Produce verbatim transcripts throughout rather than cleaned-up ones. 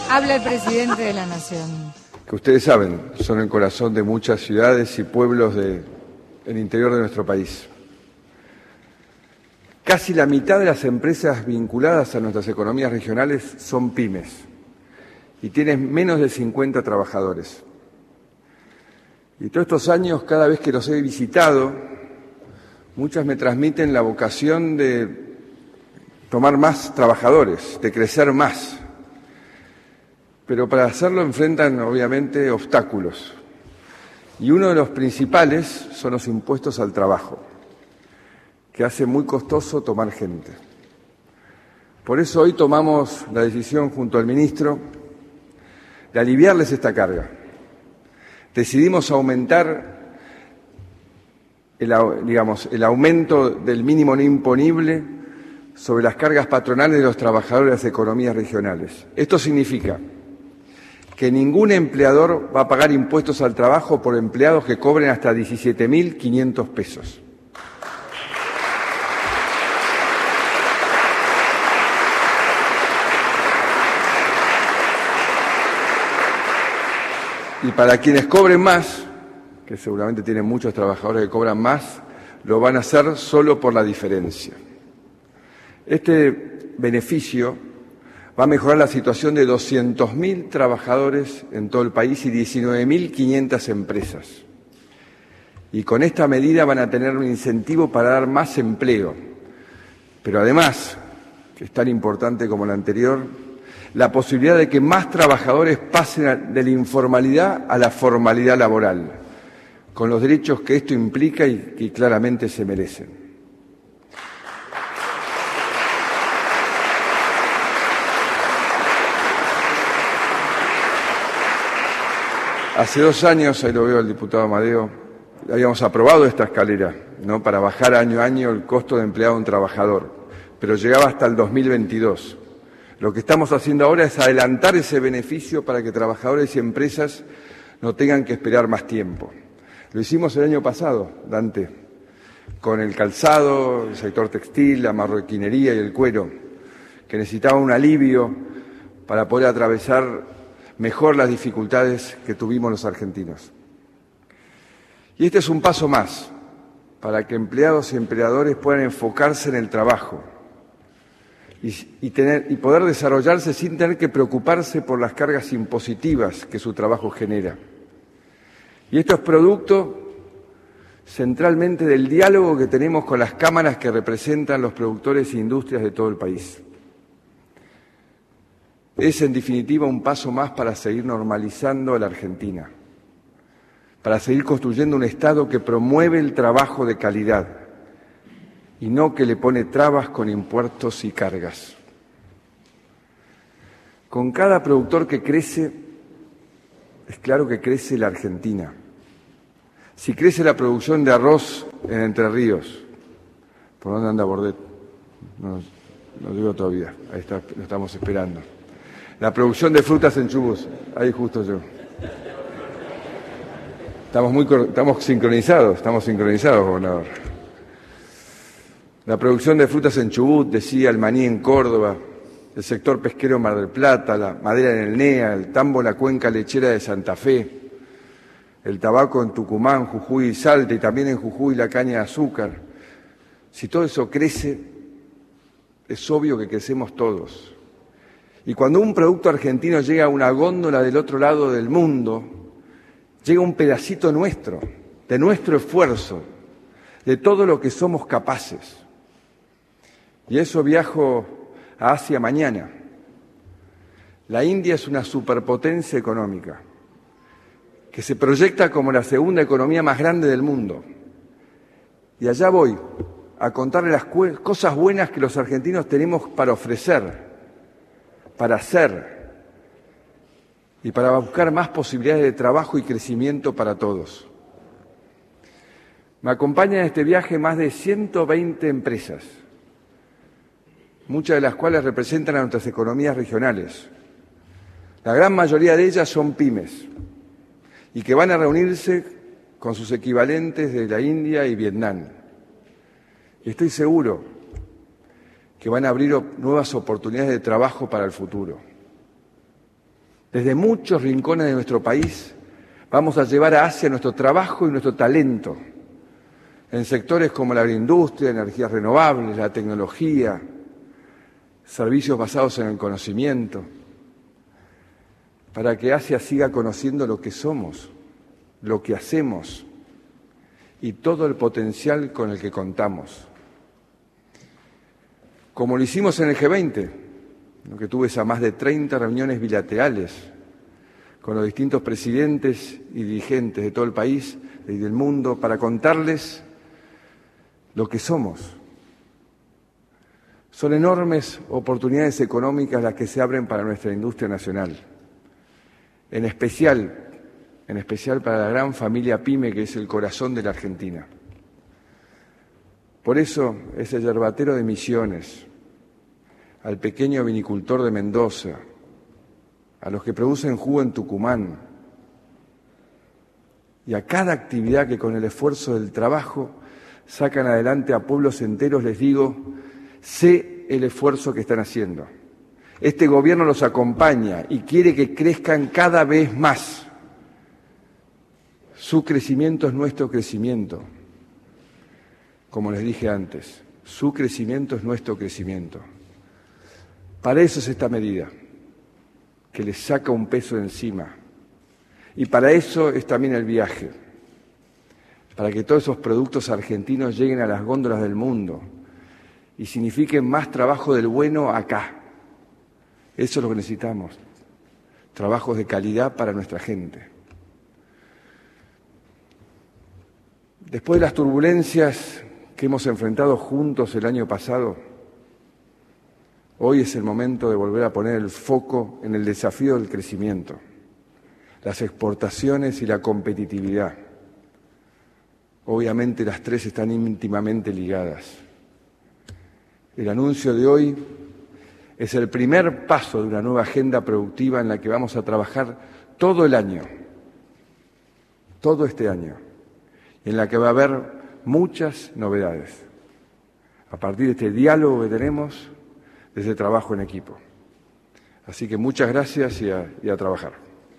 Habla el presidente de la Nación. Que ustedes saben, son el corazón de muchas ciudades y pueblos del interior de nuestro país. Casi la mitad de las empresas vinculadas a nuestras economías regionales son pymes y tienen menos de cincuenta trabajadores. Y todos estos años, cada vez que los he visitado, muchas me transmiten la vocación de tomar más trabajadores, de crecer más. Pero para hacerlo enfrentan, obviamente, obstáculos. Y uno de los principales son los impuestos al trabajo, que hace muy costoso tomar gente. Por eso hoy tomamos la decisión, junto al ministro, de aliviarles esta carga. Decidimos aumentar el, digamos, el aumento del mínimo no imponible sobre las cargas patronales de los trabajadores de las economías regionales. Esto significa que ningún empleador va a pagar impuestos al trabajo por empleados que cobren hasta diecisiete mil quinientos pesos. Y para quienes cobren más, que seguramente tienen muchos trabajadores que cobran más, lo van a hacer solo por la diferencia. Este beneficio va a mejorar la situación de doscientos mil trabajadores en todo el país y diecinueve mil quinientas empresas. Y con esta medida van a tener un incentivo para dar más empleo. Pero además, que es tan importante como la anterior, la posibilidad de que más trabajadores pasen de la informalidad a la formalidad laboral, con los derechos que esto implica y que claramente se merecen. Hace dos años, ahí lo veo al diputado Amadeo, habíamos aprobado esta escalera, ¿no?, para bajar año a año el costo de empleado de un trabajador, pero llegaba hasta el dos mil veintidós. Lo que estamos haciendo ahora es adelantar ese beneficio para que trabajadores y empresas no tengan que esperar más tiempo. Lo hicimos el año pasado, Dante, con el calzado, el sector textil, la marroquinería y el cuero, que necesitaba un alivio para poder atravesar mejor las dificultades que tuvimos los argentinos. Y este es un paso más para que empleados y empleadores puedan enfocarse en el trabajo y, y, tener, y poder desarrollarse sin tener que preocuparse por las cargas impositivas que su trabajo genera. Y esto es producto centralmente del diálogo que tenemos con las cámaras que representan los productores e industrias de todo el país. Es, en definitiva, un paso más para seguir normalizando a la Argentina, para seguir construyendo un Estado que promueve el trabajo de calidad y no que le pone trabas con impuestos y cargas. Con cada productor que crece, es claro que crece la Argentina. Si crece la producción de arroz en Entre Ríos, ¿por dónde anda Bordet? No, no digo todavía, ahí está, lo estamos esperando. La producción de frutas en Chubut, ahí justo yo. Estamos muy estamos sincronizados, estamos sincronizados, gobernador. La producción de frutas en Chubut, decía, el maní en Córdoba, el sector pesquero en Mar del Plata, la madera en el N E A, el tambo en la cuenca lechera de Santa Fe, el tabaco en Tucumán, Jujuy y Salta, y también en Jujuy la caña de azúcar. Si todo eso crece, es obvio que crecemos todos. Y cuando un producto argentino llega a una góndola del otro lado del mundo, llega un pedacito nuestro, de nuestro esfuerzo, de todo lo que somos capaces. Y eso viajo a Asia mañana. La India es una superpotencia económica que se proyecta como la segunda economía más grande del mundo. Y allá voy a contarle las cosas buenas que los argentinos tenemos para ofrecer, para hacer y para buscar más posibilidades de trabajo y crecimiento para todos. Me acompañan en este viaje más de ciento veinte empresas, muchas de las cuales representan a nuestras economías regionales. La gran mayoría de ellas son pymes y que van a reunirse con sus equivalentes de la India y Vietnam. Y estoy seguro que van a abrir nuevas oportunidades de trabajo para el futuro. Desde muchos rincones de nuestro país vamos a llevar a Asia nuestro trabajo y nuestro talento en sectores como la agroindustria, energías renovables, la tecnología, servicios basados en el conocimiento, para que Asia siga conociendo lo que somos, lo que hacemos y todo el potencial con el que contamos. Como lo hicimos en el G veinte, lo que tuve a más de treinta reuniones bilaterales con los distintos presidentes y dirigentes de todo el país y del mundo para contarles lo que somos. Son enormes oportunidades económicas las que se abren para nuestra industria nacional, en especial, en especial para la gran familia PYME que es el corazón de la Argentina. Por eso, ese yerbatero de Misiones, al pequeño vinicultor de Mendoza, a los que producen jugo en Tucumán, y a cada actividad que con el esfuerzo del trabajo sacan adelante a pueblos enteros, les digo, sé el esfuerzo que están haciendo. Este gobierno los acompaña y quiere que crezcan cada vez más. Su crecimiento es nuestro crecimiento. Como les dije antes, su crecimiento es nuestro crecimiento. Para eso es esta medida, que les saca un peso de encima. Y para eso es también el viaje, para que todos esos productos argentinos lleguen a las góndolas del mundo y signifiquen más trabajo del bueno acá. Eso es lo que necesitamos, trabajos de calidad para nuestra gente. Después de las turbulencias que hemos enfrentado juntos el año pasado, hoy es el momento de volver a poner el foco en el desafío del crecimiento, las exportaciones y la competitividad. Obviamente las tres están íntimamente ligadas. El anuncio de hoy es el primer paso de una nueva agenda productiva en la que vamos a trabajar todo el año, todo este año, y en la que va a haber muchas novedades. A partir de este diálogo que tenemos, de ese trabajo en equipo. Así que muchas gracias y a, y a trabajar.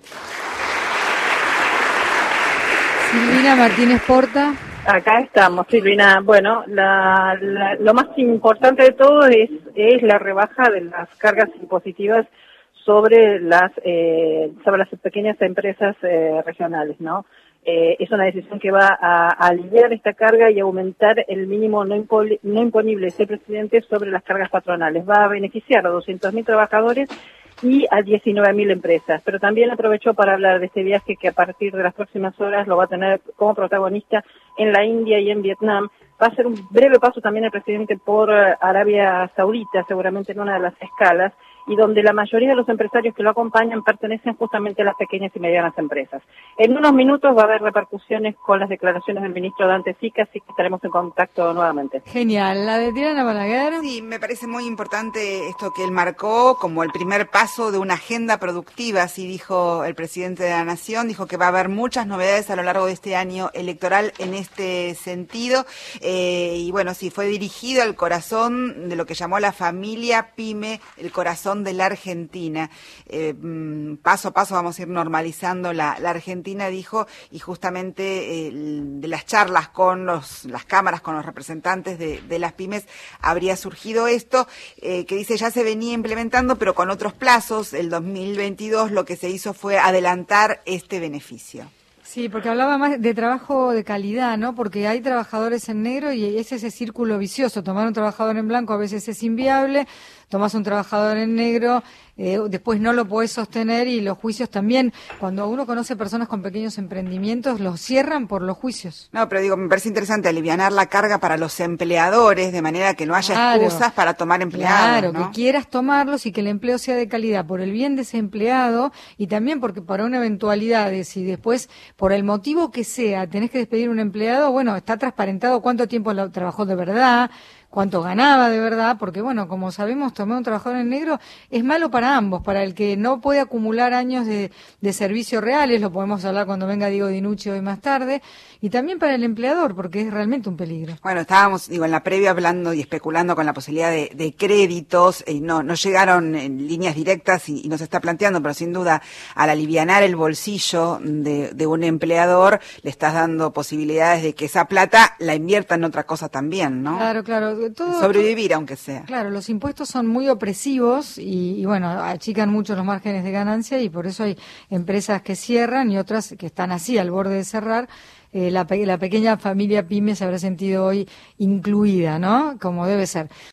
Silvina Martínez Porta. Acá estamos, Silvina. Bueno, la, la, lo más importante de todo es, es la rebaja de las cargas impositivas sobre las eh, sobre las pequeñas empresas eh, regionales, ¿no? Eh, es una decisión que va a, a aliviar esta carga y aumentar el mínimo no, impoli, no imponible, ese presidente, sobre las cargas patronales. Va a beneficiar a doscientos mil trabajadores y a diecinueve mil empresas. Pero también aprovechó para hablar de este viaje que a partir de las próximas horas lo va a tener como protagonista en la India y en Vietnam. Va a ser un breve paso también el presidente por Arabia Saudita, seguramente en una de las escalas, y donde la mayoría de los empresarios que lo acompañan pertenecen justamente a las pequeñas y medianas empresas. En unos minutos va a haber repercusiones con las declaraciones del ministro Dante Sica, así que estaremos en contacto nuevamente. Genial. ¿La de Diana Balaguer? Sí, me parece muy importante esto que él marcó como el primer paso de una agenda productiva, así dijo el presidente de la Nación, dijo que va a haber muchas novedades a lo largo de este año electoral en este sentido, eh, y bueno, sí, fue dirigido al corazón de lo que llamó la familia PYME, el corazón de la Argentina. Eh, paso a paso vamos a ir normalizando la, la Argentina, dijo, y justamente eh, de las charlas con los, las cámaras, con los representantes de, de las pymes, habría surgido esto, eh, que dice ya se venía implementando, pero con otros plazos. El dos mil veintidós lo que se hizo fue adelantar este beneficio. Sí, porque hablaba más de trabajo de calidad, ¿no? Porque hay trabajadores en negro y es ese círculo vicioso. Tomar un trabajador en blanco a veces es inviable, tomás un trabajador en negro, eh, después no lo podés sostener, y los juicios también. Cuando uno conoce personas con pequeños emprendimientos, los cierran por los juicios. No, pero digo, me parece interesante alivianar la carga para los empleadores, de manera que no haya claro, excusas para tomar empleados. Claro, ¿no? Que quieras tomarlos y que el empleo sea de calidad por el bien de ese empleado, y también porque para una eventualidad de si después, por el motivo que sea, tenés que despedir a un empleado, bueno, está transparentado cuánto tiempo lo trabajó de verdad, cuánto ganaba de verdad, porque bueno, como sabemos, tomar un trabajador en negro es malo para ambos, para el que no puede acumular años de, de servicio reales, lo podemos hablar cuando venga Diego Dinucci hoy más tarde, y también para el empleador, porque es realmente un peligro. Bueno, estábamos, digo, en la previa hablando y especulando con la posibilidad de, de créditos, y no, no llegaron en líneas directas y, y nos está planteando, pero sin duda, al alivianar el bolsillo de, de un empleador, le estás dando posibilidades de que esa plata la invierta en otra cosa también, ¿no? Claro, claro. Todo, sobrevivir, aunque sea. Claro, los impuestos son muy opresivos y, y bueno, achican mucho los márgenes de ganancia y por eso hay empresas que cierran y otras que están así, al borde de cerrar. Eh, la, la pequeña familia pyme se habrá sentido hoy incluida, ¿no? Como debe ser.